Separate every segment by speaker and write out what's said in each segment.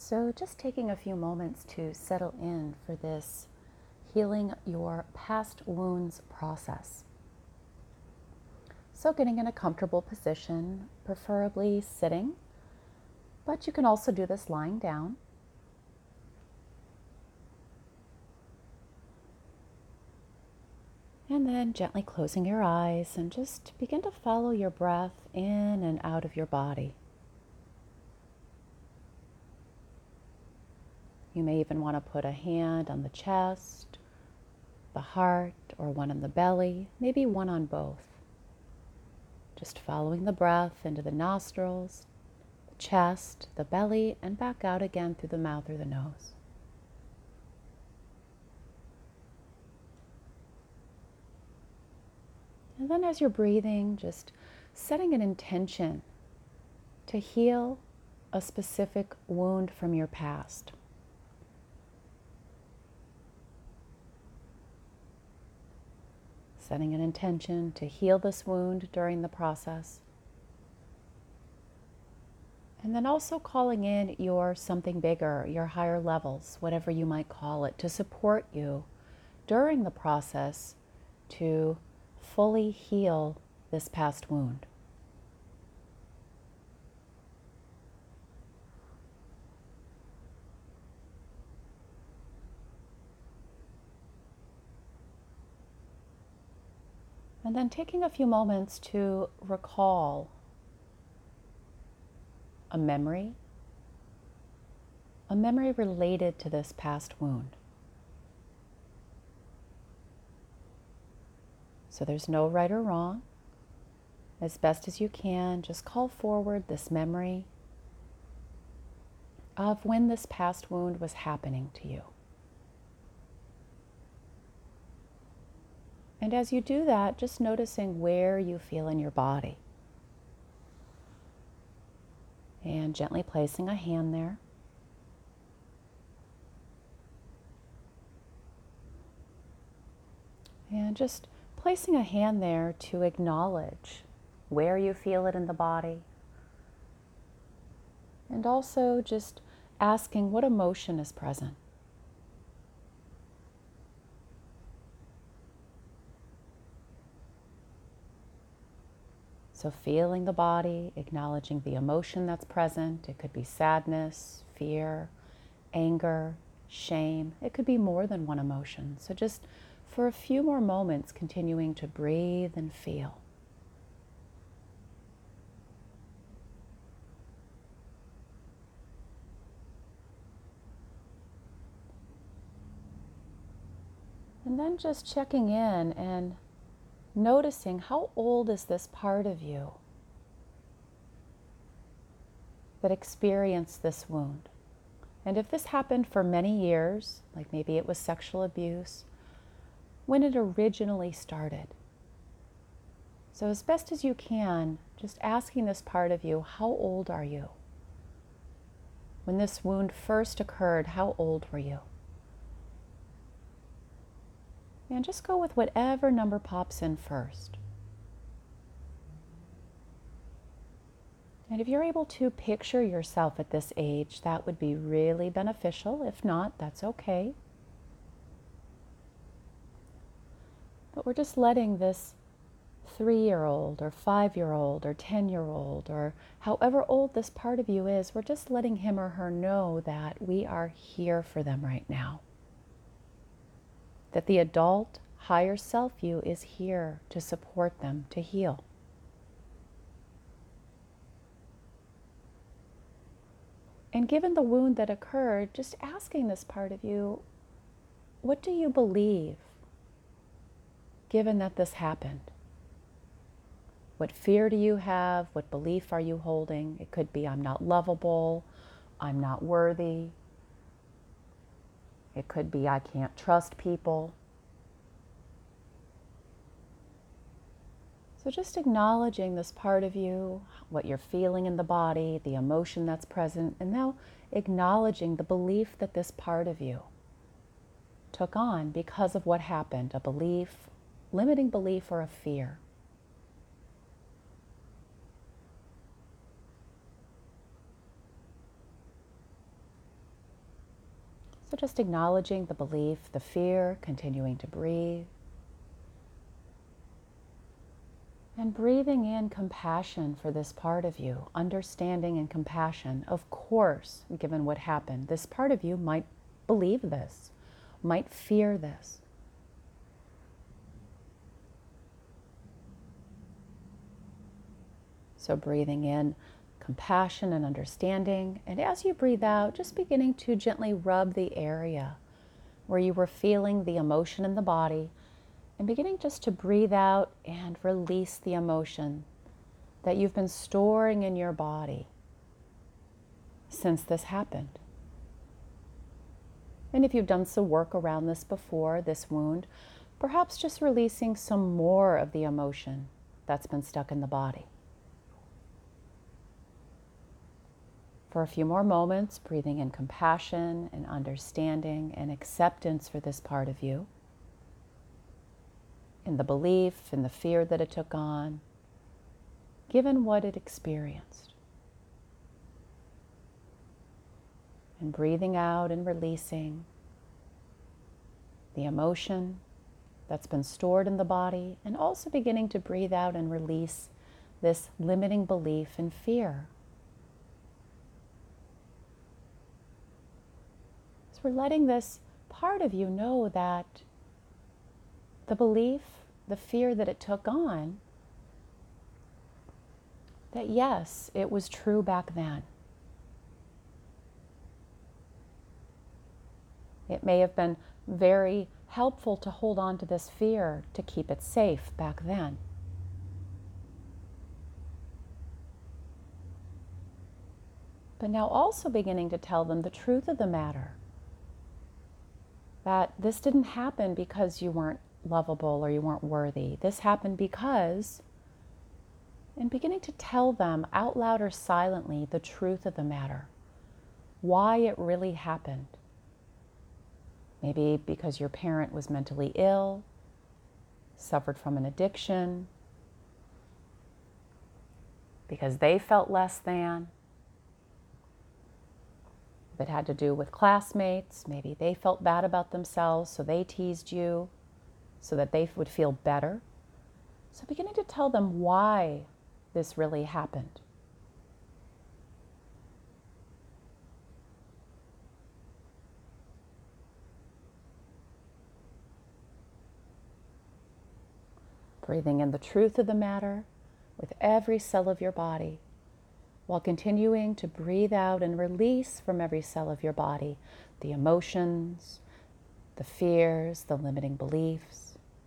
Speaker 1: So, just taking a few moments to settle in for this healing your past wounds process. So, getting in a comfortable position, preferably sitting, but you can also do this lying down. And then gently closing your eyes and just begin to follow your breath in and out of your body. You may even want to put a hand on the chest, the heart, or one on the belly, maybe one on both. Just following the breath into the nostrils, the chest, the belly, and back out again through the mouth or the nose. And then as you're breathing, just setting an intention to heal a specific wound from your past. Setting an intention to heal this wound during the process. And then also calling in your something bigger, your higher levels, whatever you might call it, to support you during the process to fully heal this past wound. And then taking a few moments to recall a memory related to this past wound. So there's no right or wrong. As best as you can, just call forward this memory of when this past wound was happening to you. And as you do that, just noticing where you feel in your body. And gently placing a hand there. And just placing a hand there to acknowledge where you feel it in the body. And also just asking what emotion is present. So feeling the body, acknowledging the emotion that's present. It could be sadness, fear, anger, shame. It could be more than one emotion. So just for a few more moments, continuing to breathe and feel. And then just checking in and noticing how old is this part of you that experienced this wound. And if this happened for many years, like maybe it was sexual abuse, when it originally started. So as best as you can, just asking this part of you, how old are you? When this wound first occurred, how old were you? And just go with whatever number pops in first. And if you're able to picture yourself at this age, that would be really beneficial. If not, that's okay. But we're just letting this 3-year-old or 5-year-old or 10-year-old or however old this part of you is, we're just letting him or her know that we are here for them right now. That the adult, higher self you is here to support them to heal. And given the wound that occurred, just asking this part of you, what do you believe, given that this happened? What fear do you have? What belief are you holding? It could be, I'm not lovable, I'm not worthy. It could be, I can't trust people. So just acknowledging this part of you, what you're feeling in the body, the emotion that's present, and now acknowledging the belief that this part of you took on because of what happened, a belief, limiting belief, or a fear. So just acknowledging the belief, the fear, continuing to breathe. And breathing in compassion for this part of you, understanding and compassion. Of course, given what happened, this part of you might believe this, might fear this. So breathing in compassion and understanding, and as you breathe out, just beginning to gently rub the area where you were feeling the emotion in the body, and beginning just to breathe out and release the emotion that you've been storing in your body since this happened. And if you've done some work around this before, this wound, perhaps just releasing some more of the emotion that's been stuck in the body. For a few more moments, breathing in compassion and understanding and acceptance for this part of you, in the belief, in the fear that it took on, given what it experienced. And breathing out and releasing the emotion that's been stored in the body, and also beginning to breathe out and release this limiting belief and fear. So we're letting this part of you know that the belief, the fear that it took on, that yes, it was true back then. It may have been very helpful to hold on to this fear to keep it safe back then. But now also beginning to tell them the truth of the matter, that this didn't happen because you weren't lovable or you weren't worthy. This happened because, and beginning to tell them out loud or silently the truth of the matter, why it really happened. Maybe because your parent was mentally ill, suffered from an addiction, because they felt less than. If it had to do with classmates, maybe they felt bad about themselves, so they teased you so that they would feel better. So beginning to tell them why this really happened. Breathing in the truth of the matter with every cell of your body, while continuing to breathe out and release from every cell of your body the emotions, the fears, the limiting beliefs.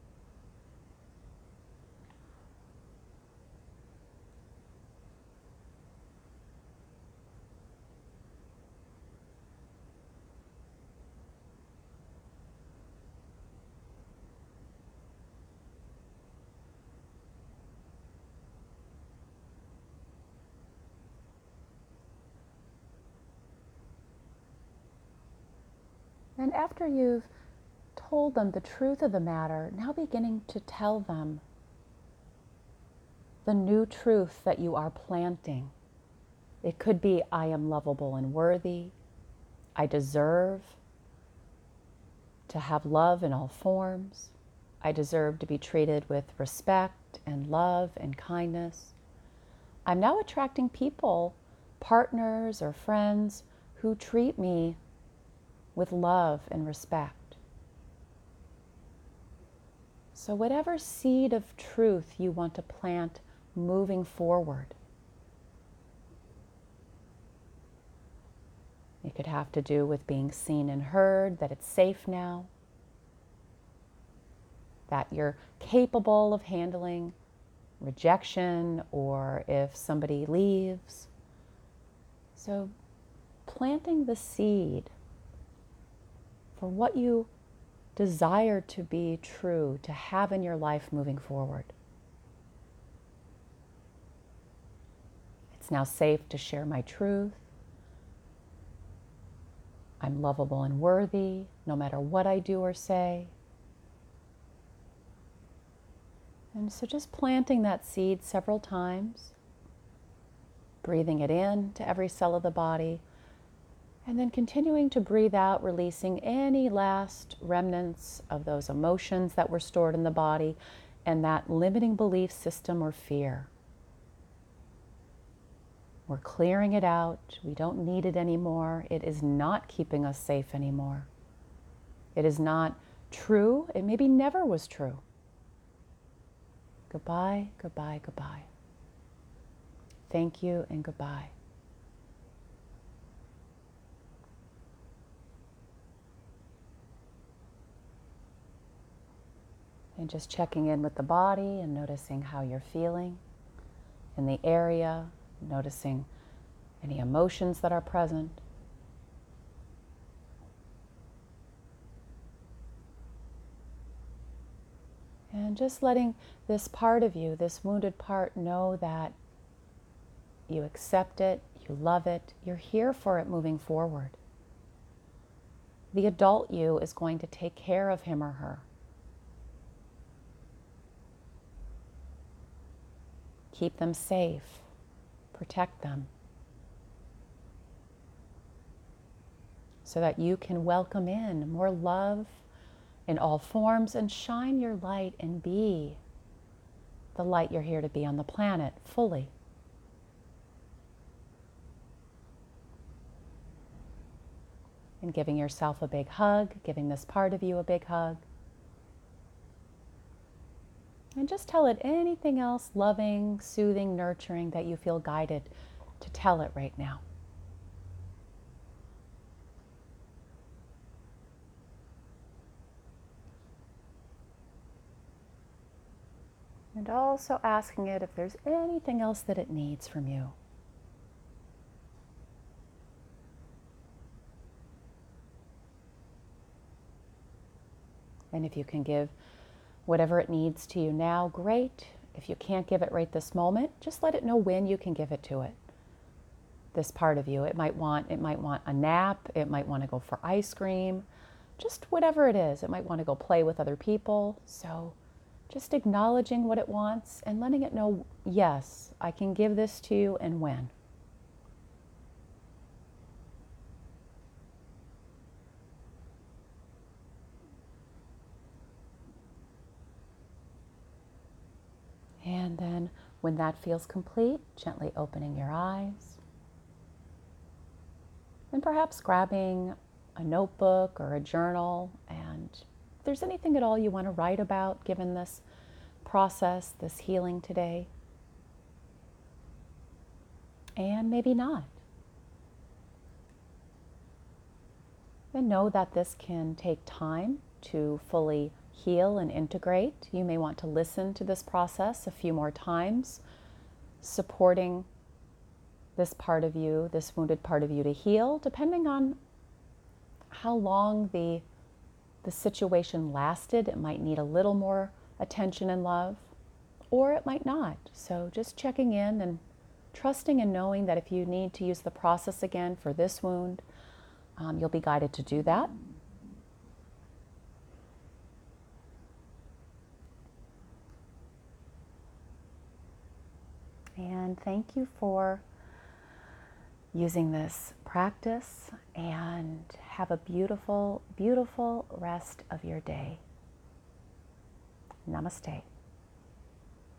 Speaker 1: And after you've told them the truth of the matter, now beginning to tell them the new truth that you are planting. It could be, I am lovable and worthy. I deserve to have love in all forms. I deserve to be treated with respect and love and kindness. I'm now attracting people, partners or friends, who treat me with love and respect. So whatever seed of truth you want to plant moving forward, it could have to do with being seen and heard, that it's safe now, that you're capable of handling rejection or if somebody leaves. So planting the seed for what you desire to be true, to have in your life moving forward. It's now safe to share my truth. I'm lovable and worthy, no matter what I do or say. And so just planting that seed several times, breathing it in to every cell of the body, And then continuing to breathe out, releasing any last remnants of those emotions that were stored in the body and that limiting belief system or fear. We're clearing it out. We don't need it anymore. It is not keeping us safe anymore. It is not true. It maybe never was true. Goodbye, goodbye, goodbye. Thank you and goodbye. And just checking in with the body and noticing how you're feeling in the area, noticing any emotions that are present. And just letting this part of you, this wounded part, know that you accept it, you love it, you're here for it moving forward. The adult you is going to take care of him or her. Keep them safe, protect them, so that you can welcome in more love in all forms and shine your light and be the light you're here to be on the planet fully. And giving yourself a big hug, giving this part of you a big hug. And just tell it anything else loving, soothing, nurturing that you feel guided to tell it right now. And also asking it if there's anything else that it needs from you. And if you can give whatever it needs to you now, great. If you can't give it right this moment, just let it know when you can give it to it. This part of you, it might want a nap, it might want to go for ice cream, just whatever it is. It might want to go play with other people. So just acknowledging what it wants and letting it know, yes, I can give this to you and when. And then when that feels complete, gently opening your eyes. And perhaps grabbing a notebook or a journal. And if there's anything at all you want to write about, given this process, this healing today. And maybe not. And know that this can take time to fully heal and integrate. You may want to listen to this process a few more times, supporting this part of you, this wounded part of you to heal, depending on how long the situation lasted. It might need a little more attention and love, or it might not. So just checking in and trusting and knowing that if you need to use the process again for this wound, you'll be guided to do that. And thank you for using this practice, and have a beautiful, beautiful rest of your day. Namaste.